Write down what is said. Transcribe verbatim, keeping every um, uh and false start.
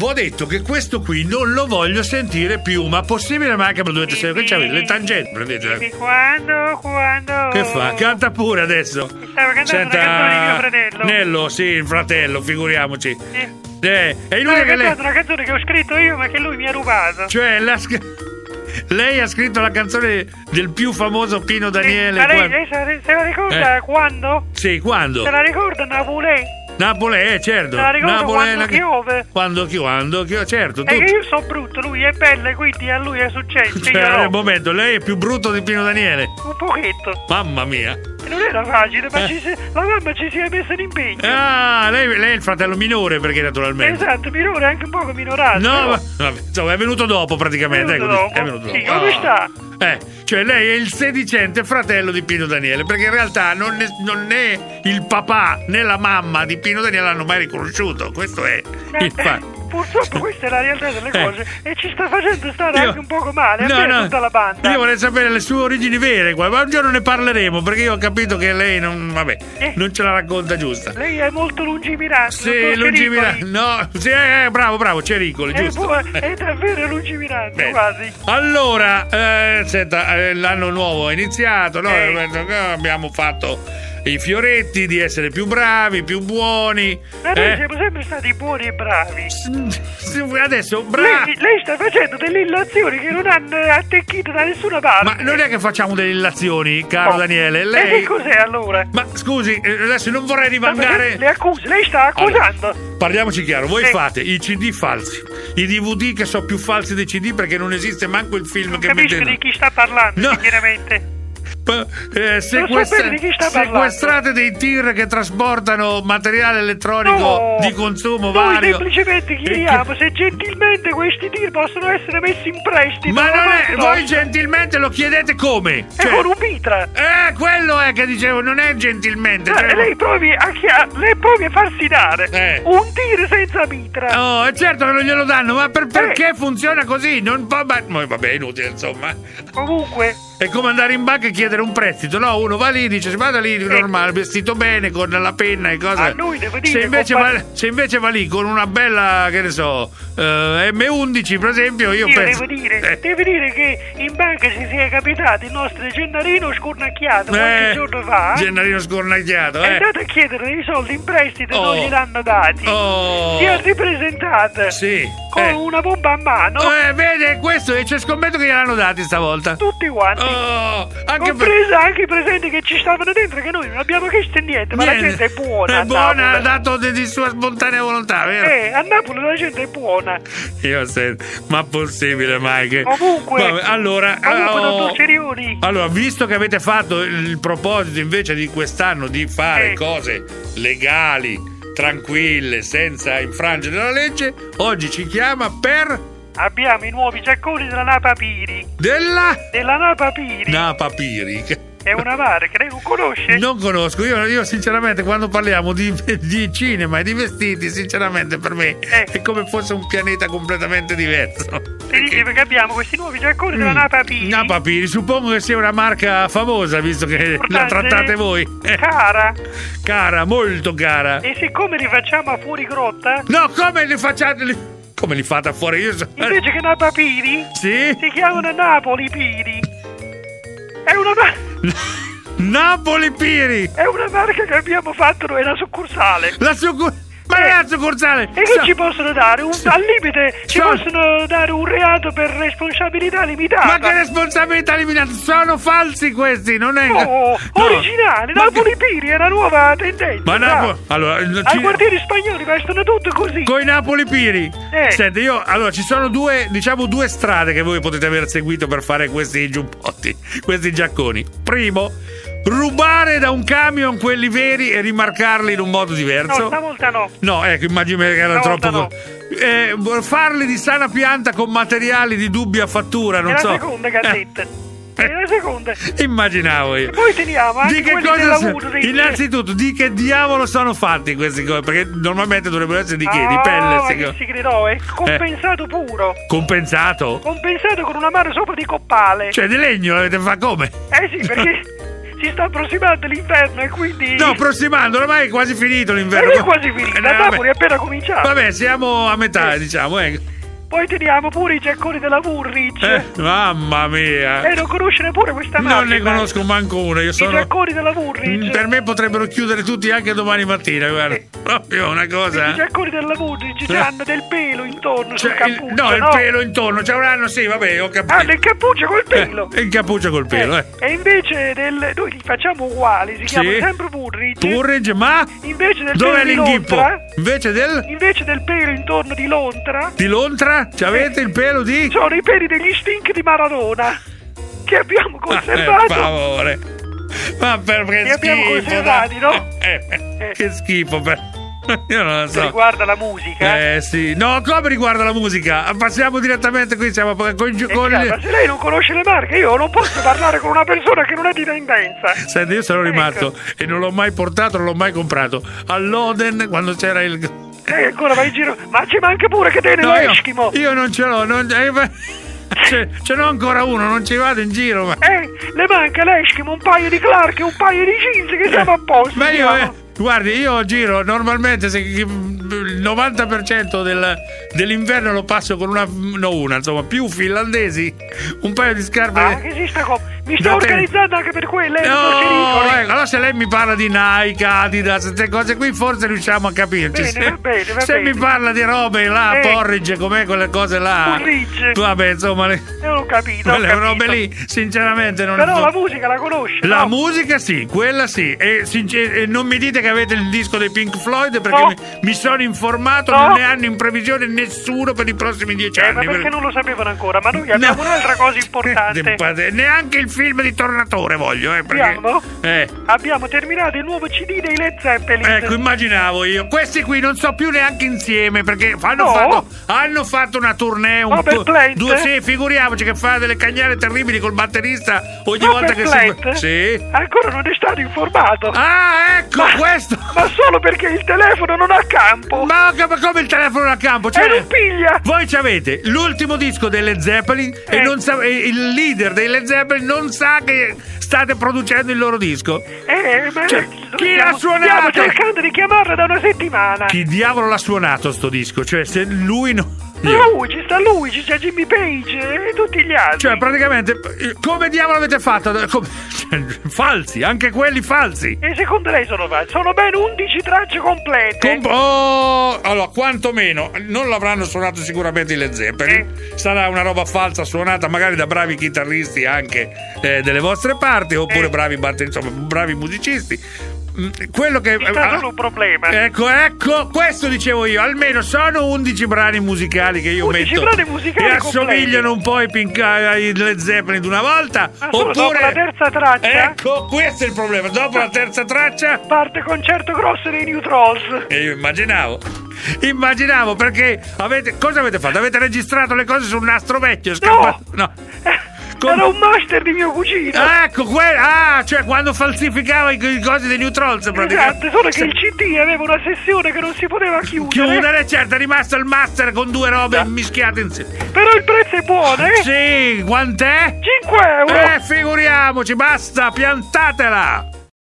ho detto che questo qui non lo voglio sentire più, ma possibile, ma anche me lo dovete sapere. Che c'avete le tangenti, prendete. Quando, quando. Che fa? Canta pure adesso. Stavo cantando una canzone di mio fratello. Nello, sì, il fratello, figuriamoci. Sì. Eh, è inutile Stavo che lei... cantando una canzone che ho scritto io, ma che lui mi ha rubato. Cioè, la... lei ha scritto la canzone del più famoso Pino Daniele. Ma lei, quando... lei se, se la ricorda Eh. quando? Sì, quando? Se la ricorda Napoli? Napoli, eh, certo. Se la ricorda Napoli, quando la- piove? Quando chi- quando chi- certo. È Tu... che io sono brutto, lui è bello, quindi a lui è successo. Cioè, Io un no. momento, lei è più brutto di Pino Daniele. Un pochetto. Mamma mia. E non era facile, ma Eh. ci si- la mamma ci si è messa in impegno. Ah, lei, lei è il fratello minore, perché naturalmente. Esatto, minore, anche un poco minorato. No, però- ma vabbè, insomma, è venuto dopo praticamente. È venuto ecco, dopo. È venuto dopo. Sì, come Ah. sta? Eh, cioè lei è il sedicente fratello di Pino Daniele, perché in realtà non è, non è il papà né la mamma di Pino Daniele l'hanno mai riconosciuto. Questo è il fatto. Purtroppo questa è la realtà delle Eh. cose e ci sta facendo stare Io- anche un poco male a No, me e no, tutta la banda. io vorrei sapere le sue origini vere qua, ma un giorno ne parleremo, perché io ho capito che lei non, vabbè, Eh. non ce la racconta giusta. Lei è molto lungimirante. Sì, dottor lungimirante. Cericoli. No, sì, eh, bravo, bravo, Cericoli, È, giusto. bu- è davvero lungimirante, Bene. quasi. Allora, eh, senta, eh, l'anno nuovo è iniziato, no? Eh. Eh, abbiamo fatto i fioretti di essere più bravi, più buoni. Ma noi eh. siamo sempre stati buoni e bravi. Adesso, bravi. Lei, lei sta facendo delle illazioni che non hanno attecchito da nessuna parte. Ma non è che facciamo delle illazioni, caro Oh. Daniele. E che Lei. cos'è allora? Ma scusi, eh, adesso non vorrei Ma rivangare. Le accuse, lei sta accusando. Allora, parliamoci chiaro, voi Eh. fate i C D falsi, i D V D che sono più falsi dei C D perché non esiste manco il film Non che capisco mettete. di chi sta parlando, No. sinceramente. Eh, sequestra- bene di chi sta parlando. sequestrate dei tir che trasportano materiale elettronico No. di consumo Noi vario. semplicemente E chiediamo che- se gentilmente questi tir possono essere messi in prestito. Ma non è, No, voi no. gentilmente lo chiedete come? E Cioè, con un mitra. eh, quello è che dicevo, non è gentilmente. Eh, cioè- lei provi a, chia- lei provi a farsi dare Eh. un tir senza mitra. Oh, è certo che non glielo danno, ma Eh. per- perché funziona così? Non può, ma, ma vabbè, è inutile, insomma. Comunque, È come andare in banca e chiedere un prestito, no? Uno va lì, dice, vada lì, normale, vestito bene, con la penna e cose. A noi devo dire, se invece, compagni- va, se invece va lì con una bella, che ne so, eh, M undici, per esempio, io, io penso. devo dire, Eh, devo dire che in banca ci sia capitato il nostro Gennarino scornacchiato qualche eh, giorno fa. Gennarino scornacchiato, È eh. andato a chiedere dei soldi in prestito e Oh. non gliel'hanno dati. Oh. Si è ripresentata Sì. con eh. una bomba a mano. Eh, vede, questo, e ci scommetto che gliel'hanno dati stavolta. Tutti quanti. Oh, anche per... Compresa anche i presenti che ci stavano dentro, che noi non abbiamo chiesto niente, ma la Niente. gente è buona. È a buona, ha Napoli. dato di, di sua spontanea volontà, vero? Eh, a Napoli la gente è buona. Io sento, ma possibile mai che... Comunque, Vabbè, allora, comunque, oh, dottor Cerioni, allora, visto che avete fatto il proposito invece di quest'anno di fare Eh. cose legali, tranquille, senza infrangere la legge, oggi ci chiama per abbiamo i nuovi giacconi della Napa Piri. della Della Napa Piri. Napa Piri. È una marca, lei non conosce? Non conosco, io, io sinceramente quando parliamo di, di cinema e di vestiti, sinceramente per me Eh. è come fosse un pianeta completamente diverso. Si dice che abbiamo questi nuovi giacconi della Mm. Napa Piri. Napa Piri, suppongo che sia una marca famosa, visto che la Importante, trattate voi. Eh, Cara. cara, molto cara. E siccome li facciamo a fuori grotta, No, come li facciate? li- Come li fate fuori? Io so- invece che Napa Piri, Sì? si chiamano Napoli Piri. È una, mar- Napoli Piri! è una marca che abbiamo fatto noi, la succursale. La succursale! Ma Eh. è la succursale! E che Sa- ci possono dare? Un, al limite ci So- possono dare un reato per responsabilità limitata. Ma che responsabilità eliminata? Sono falsi questi, non è... Oh, No. originali, Ma Napoli che- Piri è una nuova tendenza. Ma bravo. Napoli... Allora, Ai ci- quartieri spagnoli vestono tutto così. Coi Napoli Piri. Eh. Senti, io allora ci sono due, diciamo, due strade che voi potete aver seguito per fare questi giubbotti, questi giacconi. Primo, rubare da un camion quelli veri e rimarcarli in un modo No, diverso. stavolta no. No, ecco, immagino che era Stavolta troppo. Eh, farli di sana pianta con materiali di dubbia fattura, È non la so. seconda cassetta. È la seconda. Eh, immaginavo io. E poi teniamo anche Di che quelli cosa dell'avuto so- dei innanzitutto, di che diavolo sono fatti questi cose? Perché normalmente dovrebbero essere di che? Di Ah, pelle, ma sti che co- si credo, è compensato puro. Compensato? Compensato con una mano sopra di coppale. Cioè di legno l'avete fatto come? Eh sì, perché si sta approssimando l'inverno e quindi... No, approssimando, ormai è quasi finito l'inverno. È quasi finito, Eh, da vabbè. Napoli è appena cominciato. Vabbè, siamo a metà, diciamo, eh. Poi teniamo pure i giacconi della Woolrich. Eh, mamma mia. E non conosce neppure questa macchina. Non ne conosco manco uno, io I sono... giacconi della Woolrich. Per me potrebbero chiudere tutti anche domani mattina, guarda. Eh. Proprio una I cosa... giacconi della Woolrich Eh. hanno del pelo intorno sul Cioè, il- cappuccio, no, il no? pelo intorno, c'avranno, sì, vabbè, ho capito. Hanno il cappuccio col pelo. Eh, il cappuccio col pelo, eh. E invece del... Noi li facciamo uguali, si chiamano Sì. sempre Woolrich. Turridge, ma... Invece del Dov'è pelo di l'inghippo? lontra, Invece del... invece del pelo intorno di lontra, Di lontra? Ci avete il pelo di... sono i peli degli stink di Maradona che abbiamo Ah, per conservato. favore. Ma per che Li abbiamo schifo, conservati, dai. no? Eh, eh, che schifo, per... Io non lo so. Riguarda la musica. Eh sì, no, come riguarda la musica? Passiamo direttamente qui, siamo con, con, Eh, con chiaro, ma se lei non conosce le marche, io non posso parlare con una persona che non è di tendenza. Senti, io sono Ecco. rimasto e non l'ho mai portato, non l'ho mai comprato. All'Oden quando c'era il... Lei ancora va in giro, ma ci manca pure che tiene No, io, l'Eschimo. io non ce l'ho, non, eh, beh, ce, ce n'ho ancora uno, non ci vado in giro, ma... Eh, le manca l'Eschimo, un paio di Clark e un paio di jeans che siamo a posto. Ma io, siamo. eh, guardi, io giro normalmente se, il novanta per cento del, dell'inverno lo passo con una, no una, insomma, più finlandesi, un paio di scarpe... Ah, che si sta co- Mi sto Da te- organizzando anche per quelle, eh, non No, si ricoli. ecco, allora se lei mi parla di Nike, Adidas, queste cose qui forse riusciamo a capirci. Bene, se va bene, va se bene. mi parla di robe là, Eh. Porridge, com'è quelle cose là. Woolrich. Vabbè, insomma, le, Eh, ho capito, ho quelle capito. robe lì, sinceramente non Però ne la fo- musica la conosce, La no? musica sì, quella sì. E, sincer- e non mi dite che avete il disco dei Pink Floyd perché No. mi, mi sono informato, No. non ne hanno in previsione nessuno per i prossimi dieci Eh, anni. ma perché per- non lo sapevano ancora? Ma noi abbiamo No. un'altra cosa importante. Eh, Neanche il film di Tornatore voglio, eh, perché... Abbiamo? Eh. Abbiamo terminato il nuovo C D dei Led Zeppelin. Ecco, immaginavo io. Questi qui non so più neanche insieme perché hanno, No? fatto, hanno fatto una tournée un Robert po'. Plant? Due, sì, figuriamoci che fa delle cagnate terribili col batterista ogni Robert volta che Plant? si. Sì. Ancora non è stato informato. Ah, ecco Ma- questo. Ma solo perché il telefono non ha campo. Ma come come il telefono a campo? Cioè, E non piglia. voi ci avete l'ultimo disco dei Led Zeppelin e Eh. non sa- e il leader dei Led Zeppelin non sa che state producendo il loro disco. Eh, ma Cioè, noi chi stiamo- l'ha suonato? Stiamo cercando di chiamarla da una settimana. Chi diavolo l'ha suonato sto disco? Cioè, se lui no. Io. Lui, ci sta lui, ci sta Jimmy Page e tutti gli altri. Cioè, praticamente, eh, come diavolo avete fatto? Come- cioè, falsi, anche quelli falsi. E secondo lei sono falsi? Sono ben undici tracce complete. Com- oh, allora, quantomeno, non l'avranno suonato sicuramente i Led Zeppelin. Sarà una roba falsa suonata magari da bravi chitarristi anche eh, delle vostre parti, oppure Eh. bravi batter- insomma, bravi musicisti. Mm, Quello che... Ci sta ah, solo un problema. Ecco, ecco, questo dicevo io. Almeno sono undici brani musicali che io undici metto. brani musicali e completi. assomigliano un po' ai Pink ai Led Zeppelin di una volta. Ma solo dopo oppure. la terza traccia Ecco, questo è il problema. Dopo la terza traccia. parte concerto grosso dei New Trolls. E io immaginavo. Immaginavo perché avete. Cosa avete fatto? Avete registrato le cose su un nastro vecchio? Scappato. No. Eh, Come- Era un master di mio cugino. Ecco, que- ah, cioè quando falsificava i, i cosi dei New Trolls praticamente. Esatto, solo che il C D aveva una sessione che non si poteva chiudere. Chiudere, certo, è rimasto il master con due robe Ah. mischiate insieme. Però il prezzo è buono, eh? Sì, quant'è? cinque euro. Eh, figuriamoci, basta, piantatela!